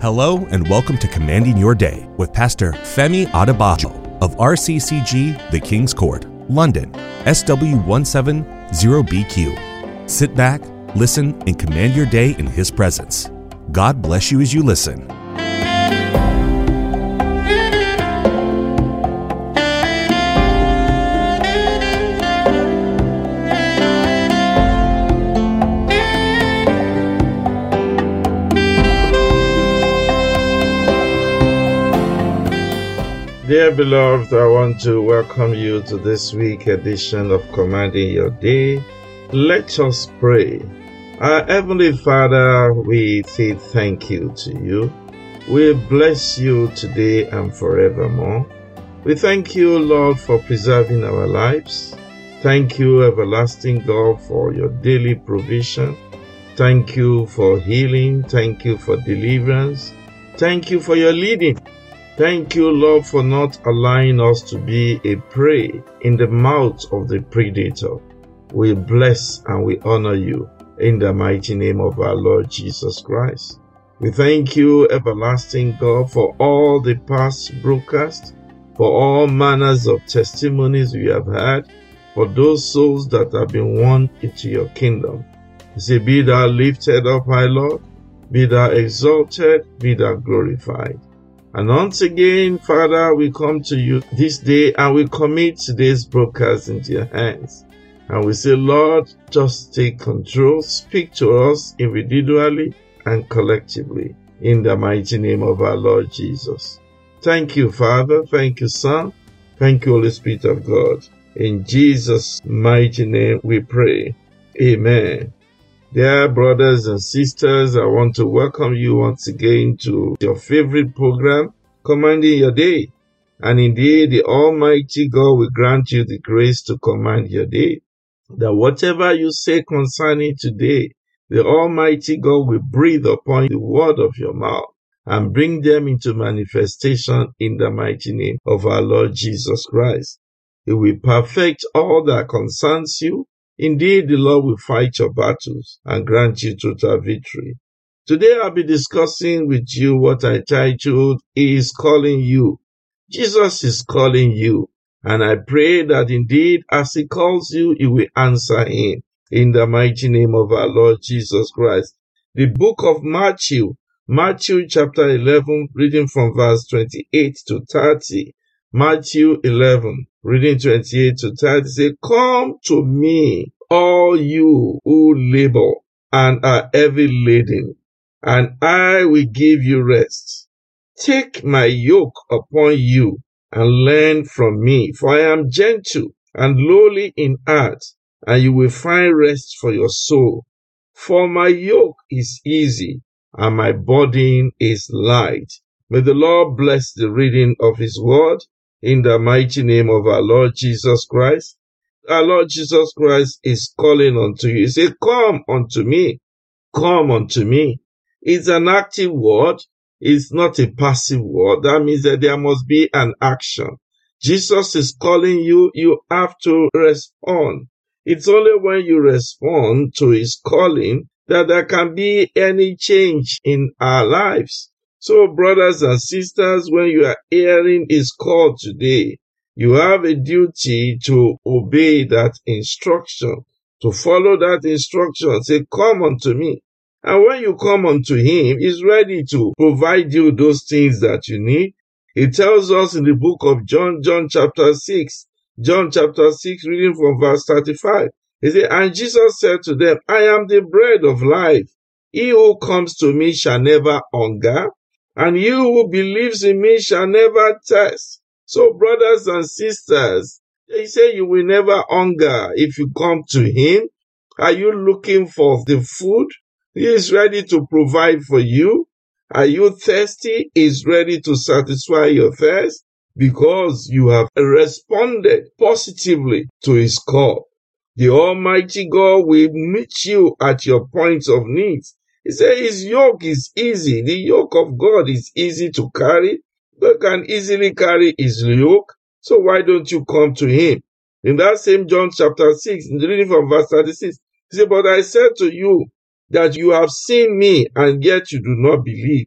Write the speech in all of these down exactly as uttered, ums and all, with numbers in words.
Hello and welcome to Commanding Your Day with Pastor Femi Adebayo of R C C G The King's Court, London, S W one seven zero B Q. Sit back, listen, and command your day in His presence. God bless you as you listen. Dear beloved, I want to welcome you to this week's edition of Commanding Your Day. Let us pray. Our Heavenly Father, we say thank you to you. We bless you today and forevermore. We thank you, Lord, for preserving our lives. Thank you, everlasting God, for your daily provision. Thank you for healing. Thank you for deliverance. Thank you for your leading. Thank you, Lord, for not allowing us to be a prey in the mouth of the predator. We bless and we honor you in the mighty name of our Lord Jesus Christ. We thank you, everlasting God, for all the past broadcasts, for all manners of testimonies we have had, for those souls that have been won into your kingdom. You say, be thou lifted up, my Lord, be thou exalted, be thou glorified. And once again, Father, we come to you this day and we commit today's broadcast into your hands. And we say, Lord, just take control, speak to us individually and collectively in the mighty name of our Lord Jesus. Thank you, Father. Thank you, Son. Thank you, Holy Spirit of God. In Jesus' mighty name we pray. Amen. Dear brothers and sisters, I want to welcome you once again to your favorite program, Commanding Your Day. And indeed, the Almighty God will grant you the grace to command your day. That whatever you say concerning today, the Almighty God will breathe upon the word of your mouth and bring them into manifestation in the mighty name of our Lord Jesus Christ. He will perfect all that concerns you. Indeed, the Lord will fight your battles and grant you total victory. Today, I'll be discussing with you what I titled, He is calling you. Jesus is calling you. And I pray that indeed, as He calls you, you will answer Him in the mighty name of our Lord Jesus Christ. The book of Matthew, Matthew chapter eleven, reading from verse twenty-eight to thirty. Matthew eleven, reading twenty-eight to thirty, say, come to me, all you who labor and are heavy laden, and I will give you rest. Take my yoke upon you and learn from me, for I am gentle and lowly in heart, and you will find rest for your soul. For my yoke is easy and my burden is light. May the Lord bless the reading of His word in the mighty name of our Lord Jesus Christ. Our Lord Jesus Christ is calling unto you. He said, come unto me. Come unto me. It's an active word. It's not a passive word. That means that there must be an action. Jesus is calling you. You have to respond. It's only when you respond to His calling that there can be any change in our lives. So, brothers and sisters, when you are hearing His call today, you have a duty to obey that instruction, to follow that instruction. Say, come unto me. And when you come unto Him, He's ready to provide you those things that you need. He tells us in the book of John, John chapter six, John chapter six, reading from verse thirty-five. He said, and Jesus said to them, I am the bread of life. He who comes to me shall never hunger, and he who believes in me shall never thirst. So, brothers and sisters, they say you will never hunger if you come to Him. Are you looking for the food? He is ready to provide for you. Are you thirsty? He is ready to satisfy your thirst because you have responded positively to His call. The Almighty God will meet you at your points of need. He said His yoke is easy. The yoke of God is easy to carry. God can easily carry His yoke. So why don't you come to Him? In that same John chapter six, reading from verse thirty-six, He said, but I said to you that you have seen me and yet you do not believe.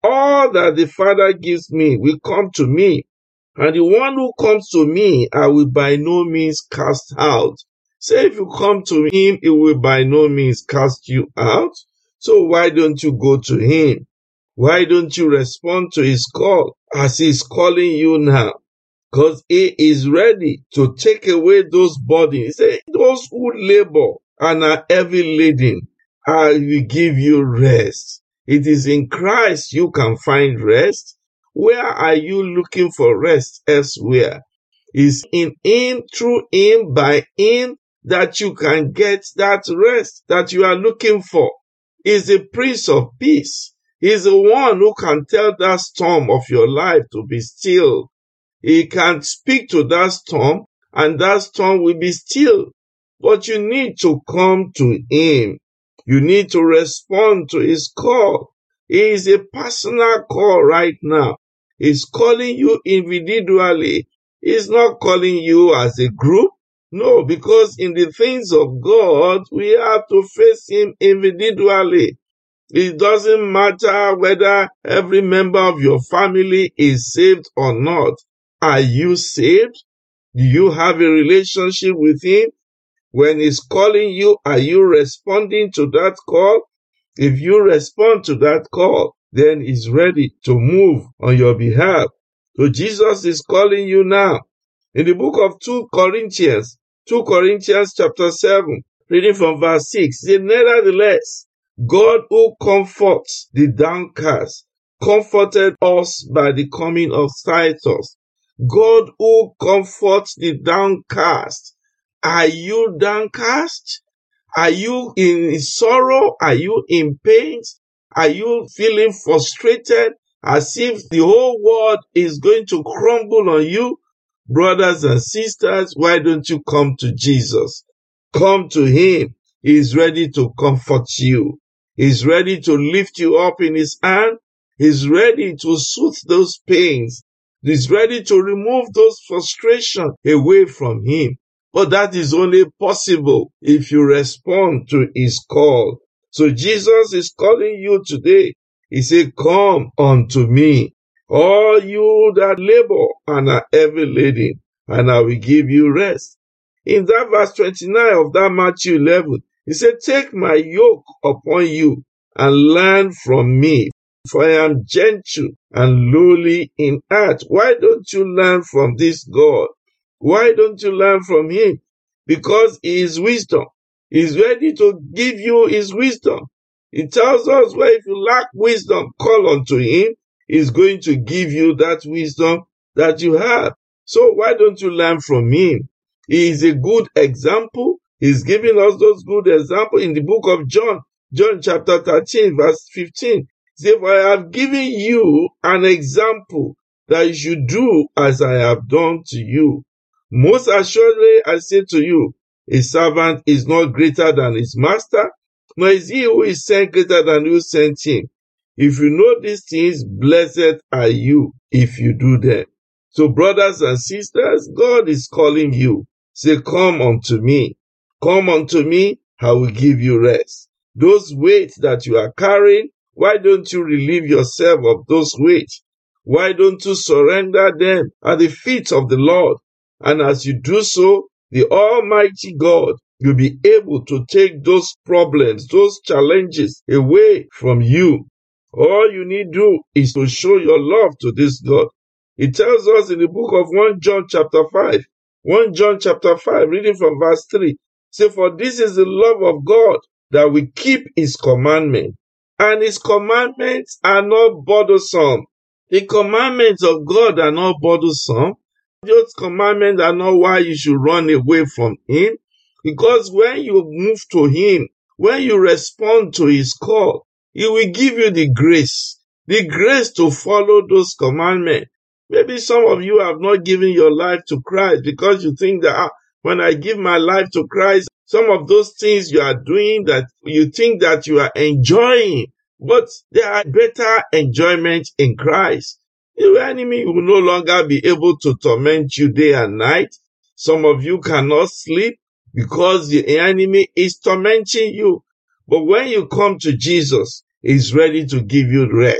All that the Father gives me will come to me, and the one who comes to me, I will by no means cast out. Say, if you come to him, he will by no means cast you out. So why don't you go to him? Why don't you respond to his call as he's calling you now? Because he is ready to take away those burdens. He said, those who labor and are heavy laden, I will give you rest. It is in Christ you can find rest. Where are you looking for rest elsewhere? It's in him, through him, by him that you can get that rest that you are looking for. He's the Prince of Peace. He's the one who can tell that storm of your life to be still. He can speak to that storm, and that storm will be still. But you need to come to him. You need to respond to his call. It is a personal call right now. He's calling you individually. He's not calling you as a group. No, because in the things of God, we have to face him individually. It doesn't matter whether every member of your family is saved or not. Are you saved? Do you have a relationship with him? When he's calling you, are you responding to that call? If you respond to that call, then he's ready to move on your behalf. So Jesus is calling you now. In the book of Second Corinthians, Second Corinthians chapter seven, reading from verse six, it says, nevertheless, God who comforts the downcast, comforted us by the coming of Titus. God who comforts the downcast. Are you downcast? Are you in sorrow? Are you in pain? Are you feeling frustrated as if the whole world is going to crumble on you? Brothers and sisters, why don't you come to Jesus? Come to him. He is ready to comfort you. He's ready to lift you up in his hand. He's ready to soothe those pains. He's ready to remove those frustrations away from him. But that is only possible if you respond to his call. So Jesus is calling you today. He said, come unto me, all you that labor and are heavy laden, and I will give you rest. In that verse twenty-nine of that Matthew eleven, he said, take my yoke upon you and learn from me, for I am gentle and lowly in heart. Why don't you learn from this God? Why don't you learn from him? Because he is wisdom. He's ready to give you his wisdom. He tells us, well, if you lack wisdom, call unto him. He's going to give you that wisdom that you have. So why don't you learn from him? He is a good example. He's giving us those good examples in the book of John, John chapter thirteen, verse fifteen. He says, for I have given you an example that you should do as I have done to you. Most assuredly, I say to you, a servant is not greater than his master, nor is he who is sent greater than who sent him. If you know these things, blessed are you if you do them. So brothers and sisters, God is calling you. Say, come unto me. Come unto me, I will give you rest. Those weights that you are carrying, why don't you relieve yourself of those weights? Why don't you surrender them at the feet of the Lord? And as you do so, the Almighty God will be able to take those problems, those challenges away from you. All you need to do is to show your love to this God. It tells us in the book of First John chapter five, First John chapter five, reading from verse three, say, for this is the love of God, that we keep his commandments, and his commandments are not burdensome. The commandments of God are not burdensome. Those commandments are not why you should run away from him. Because when you move to him, when you respond to his call, he will give you the grace, the grace to follow those commandments. Maybe some of you have not given your life to Christ because you think that ah, when I give my life to Christ, some of those things you are doing that you think that you are enjoying, but there are better enjoyments in Christ. The enemy will no longer be able to torment you day and night. Some of you cannot sleep because the enemy is tormenting you. But when you come to Jesus, he's ready to give you rest.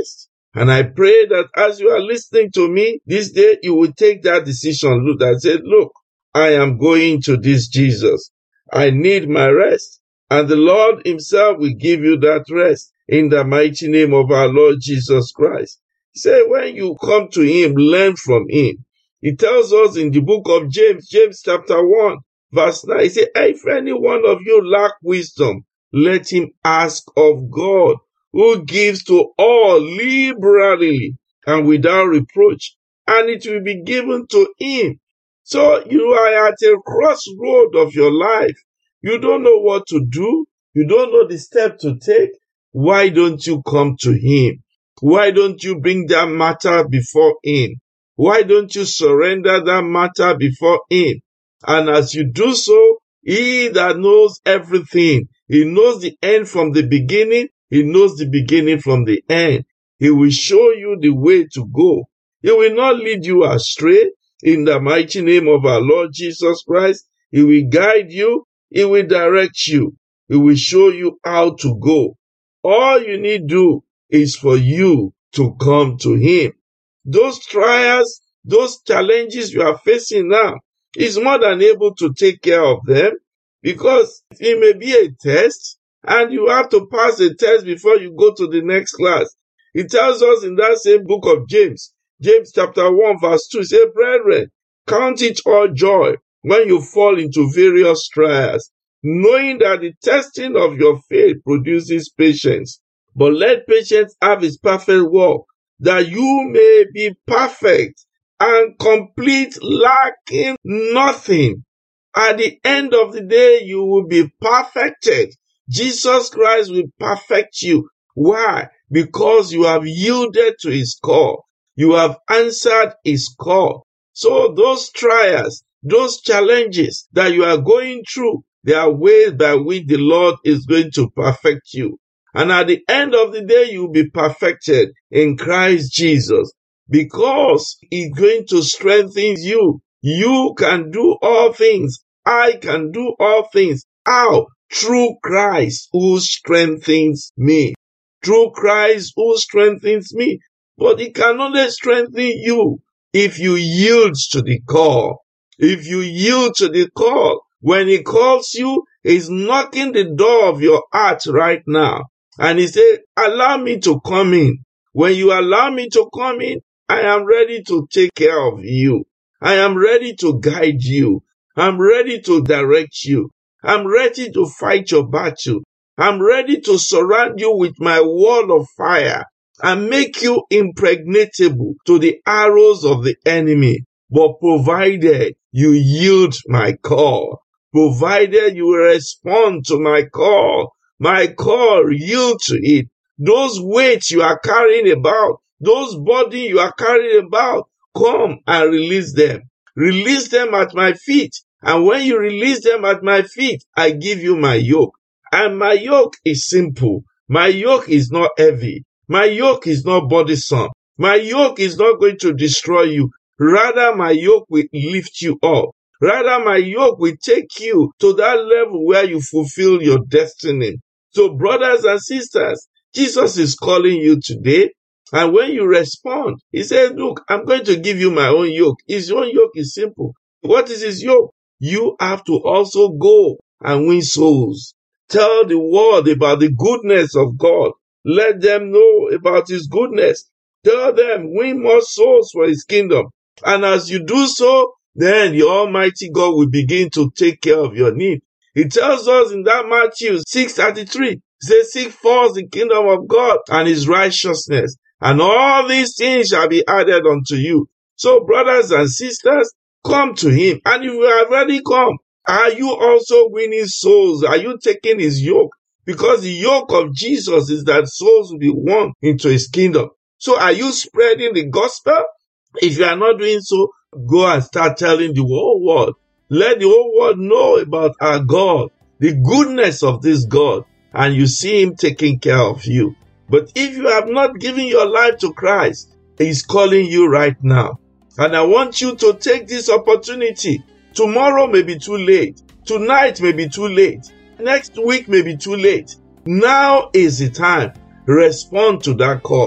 And I pray that as you are listening to me this day, you will take that decision. Look, that said, look, I am going to this Jesus. I need my rest. And the Lord himself will give you that rest in the mighty name of our Lord Jesus Christ. He said, when you come to him, learn from him. He tells us in the book of James, James chapter one, verse nine, he said, if any one of you lack wisdom, let him ask of God, who gives to all liberally and without reproach, and it will be given to him. So you are at a crossroad of your life. You don't know what to do. You don't know the step to take. Why don't you come to him? Why don't you bring that matter before him? Why don't you surrender that matter before him? And as you do so, he that knows everything, he knows the end from the beginning, he knows the beginning from the end. He will show you the way to go. He will not lead you astray. In the mighty name of our Lord Jesus Christ, he will guide you. He will direct you. He will show you how to go. All you need to do is for you to come to him. Those trials, those challenges you are facing now, he's more than able to take care of them, because it may be a test and you have to pass a test before you go to the next class. He tells us in that same book of James, James chapter one verse two, say, brethren, count it all joy when you fall into various trials, knowing that the testing of your faith produces patience. But let patience have its perfect work, that you may be perfect and complete, lacking nothing. At the end of the day, you will be perfected. Jesus Christ will perfect you. Why? Because you have yielded to his call. You have answered his call. So those trials, those challenges that you are going through, there are ways by which the Lord is going to perfect you. And at the end of the day, you will be perfected in Christ Jesus, because he's going to strengthen you. You can do all things. I can do all things. How? Through Christ who strengthens me. Through Christ who strengthens me. But he can only strengthen you if you yield to the call. If you yield to the call, when he calls you, he's knocking the door of your heart right now. And he said, allow me to come in. When you allow me to come in, I am ready to take care of you. I am ready to guide you. I'm ready to direct you. I'm ready to fight your battle. I'm ready to surround you with my wall of fire and make you impregnable to the arrows of the enemy. But provided you yield my call, provided you respond to my call, my call, yield to it. Those weights you are carrying about, those burdens you are carrying about, come and release them. Release them at my feet. And when you release them at my feet, I give you my yoke. And my yoke is simple. My yoke is not heavy. My yoke is not burdensome. My yoke is not going to destroy you. Rather, my yoke will lift you up. Rather, my yoke will take you to that level where you fulfill your destiny. So, brothers and sisters, Jesus is calling you today. And when you respond, he says, look, I'm going to give you my own yoke. His own yoke is simple. What is his yoke? You have to also go and win souls. Tell the world about the goodness of God. Let them know about his goodness. Tell them, win more souls for his kingdom. And as you do so, then the Almighty God will begin to take care of your need. He tells us in that Matthew six thirty-three, he says, seek first the kingdom of God and his righteousness, and all these things shall be added unto you. So, brothers and sisters, come to him. And if you have already come, are you also winning souls? Are you taking his yoke? Because the yoke of Jesus is that souls will be won into his kingdom. So are you spreading the gospel? If you are not doing so, go and start telling the whole world. Let the whole world know about our God, the goodness of this God, and you see him taking care of you. But if you have not given your life to Christ, he's calling you right now. And I want you to take this opportunity. Tomorrow may be too late. Tonight may be too late. Next week may be too late. Now is the time. Respond to that call.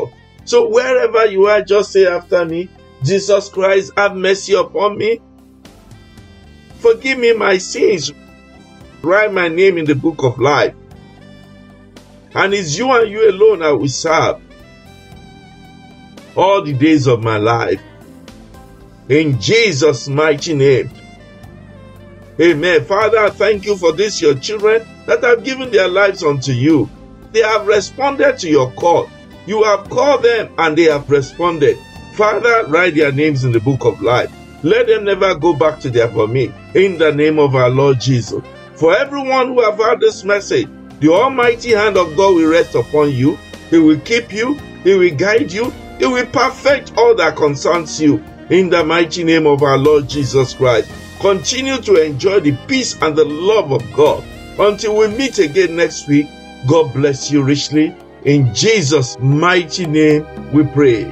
So wherever you are, just say after me, Jesus Christ, have mercy upon me. Forgive me my sins. Write my name in the book of life. And it's you and you alone I will serve all the days of my life. In Jesus' mighty name. Amen. Father, I thank you for this, your children that have given their lives unto you. They have responded to your call. You have called them and they have responded. Father, write their names in the book of life. Let them never go back to their vomit. In the name of our Lord Jesus. For everyone who have heard this message, the almighty hand of God will rest upon you. He will keep you. He will guide you. He will perfect all that concerns you. In the mighty name of our Lord Jesus Christ. Continue to enjoy the peace and the love of God. Until we meet again next week, God bless you richly. In Jesus' mighty name we pray.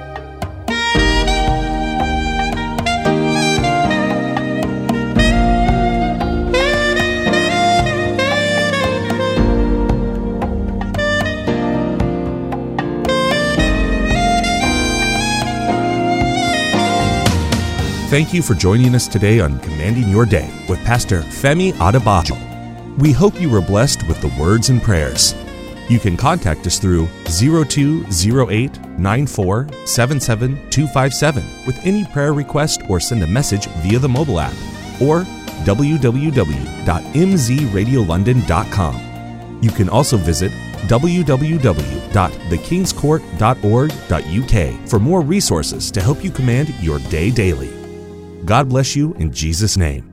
Thank you for joining us today on Commanding Your Day with Pastor Femi Adebajo. We hope you were blessed with the words and prayers. You can contact us through zero two zero eight nine four seven seven two five seven with any prayer request or send a message via the mobile app or w w w dot m z radio london dot com. You can also visit w w w dot the kings court dot org dot u k for more resources to help you command your day daily. God bless you in Jesus' name.